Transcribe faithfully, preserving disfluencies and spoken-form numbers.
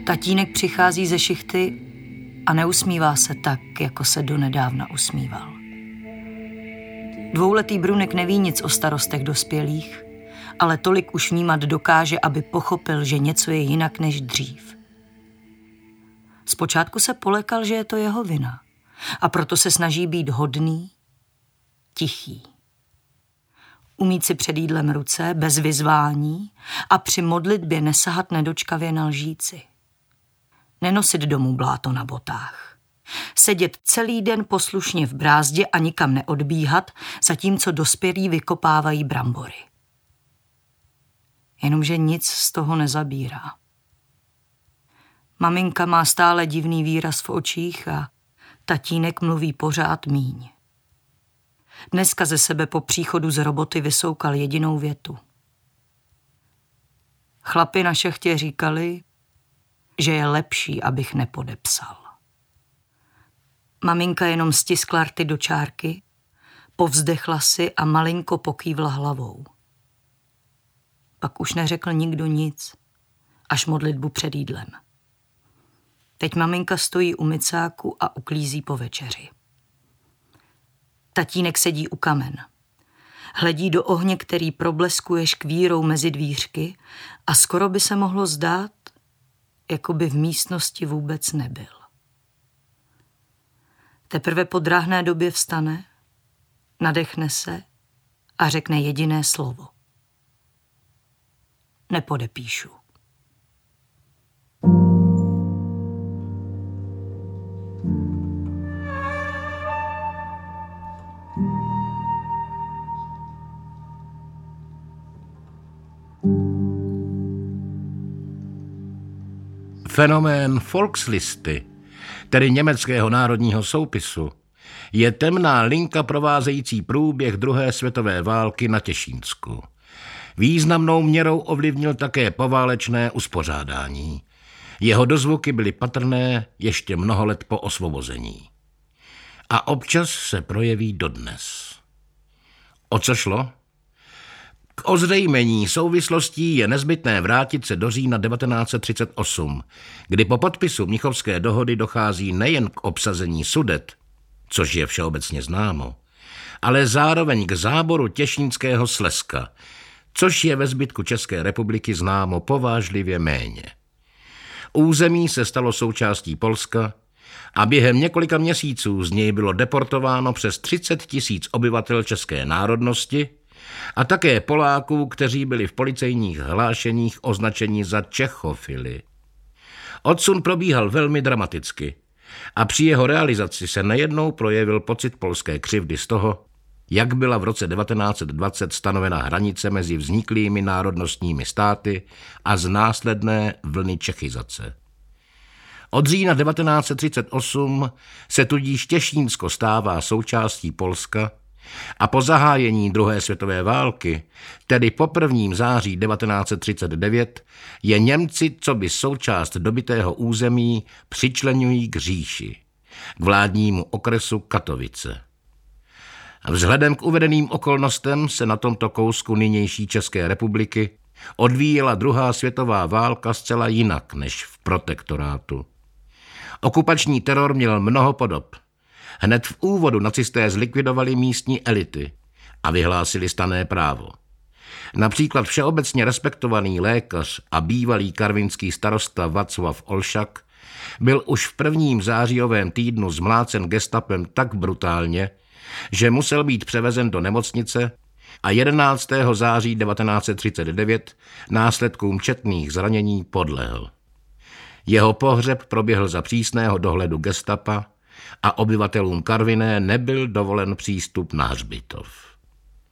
Tatínek přichází ze šichty a neusmívá se tak, jako se donedávna usmíval. Dvouletý Brunek neví nic o starostech dospělých, ale tolik už vnímat dokáže, aby pochopil, že něco je jinak než dřív. Zpočátku se polekal, že je to jeho vina, a proto se snaží být hodný, tichý. Umít si před jídlem ruce, bez vyzvání a při modlitbě nesahat nedočkavě na lžíci. Nenosit domů bláto na botách. Sedět celý den poslušně v brázdě a nikam neodbíhat, zatímco dospělí vykopávají brambory. Jenomže nic z toho nezabírá. Maminka má stále divný výraz v očích a tatínek mluví pořád míň. Dneska ze sebe po příchodu z roboty vysoukal jedinou větu. Chlapi na šachtě říkali, že je lepší, abych nepodepsal. Maminka jenom stiskla rty do čárky, povzdechla si a malinko pokývla hlavou. Pak už neřekl nikdo nic, až modlitbu před jídlem. Teď maminka stojí u micáku a uklízí po večeři. Tatínek sedí u kamen. Hledí do ohně, který probleskuje škvírou mezi dvířky a skoro by se mohlo zdát, jako by v místnosti vůbec nebyl. Teprve po drahné době vstane, nadechne se a řekne jediné slovo. Nepodepíšu. Fenomén Volkslisty, tedy německého národního soupisu, je temná linka provázející průběh druhé světové války na Těšínsku. Významnou měrou ovlivnil také poválečné uspořádání. Jeho dozvuky byly patrné ještě mnoho let po osvobození. A občas se projeví dodnes. O co šlo? K ozřejmení souvislostí je nezbytné vrátit se do října devatenáct set třicet osm, kdy po podpisu Mnichovské dohody dochází nejen k obsazení Sudet, což je všeobecně známo, ale zároveň k záboru Těšínského Slezska, což je ve zbytku České republiky známo povážlivě méně. Území se stalo součástí Polska a během několika měsíců z něj bylo deportováno přes třicet tisíc obyvatel české národnosti a také Poláků, kteří byli v policejních hlášeních označeni za Čechofily. Odsun probíhal velmi dramaticky a při jeho realizaci se nejednou projevil pocit polské křivdy z toho, jak byla v roce devatenáct set dvacet stanovena hranice mezi vzniklými národnostními státy a z následné vlny čechizace. Od října devatenáct set třicet osm se tudíž Těšínsko stává součástí Polska a po zahájení druhé světové války, tedy po prvním září devatenáct set třicet devět, je Němci coby součást dobytého území přičleňují k říši, k vládnímu okresu Katovice. Vzhledem k uvedeným okolnostem se na tomto kousku nynější České republiky odvíjela druhá světová válka zcela jinak než v protektorátu. Okupační teror měl mnoho podob. Hned v úvodu nacisté zlikvidovali místní elity a vyhlásili stanné právo. Například všeobecně respektovaný lékař a bývalý karvinský starosta Václav Olšak byl už v prvním zářijovém týdnu zmlácen gestapem tak brutálně, že musel být převezen do nemocnice a jedenáctého září devatenáct set třicet devět následkům četných zranění podlehl. Jeho pohřeb proběhl za přísného dohledu gestapa a obyvatelům Karviné nebyl dovolen přístup na hřbitov.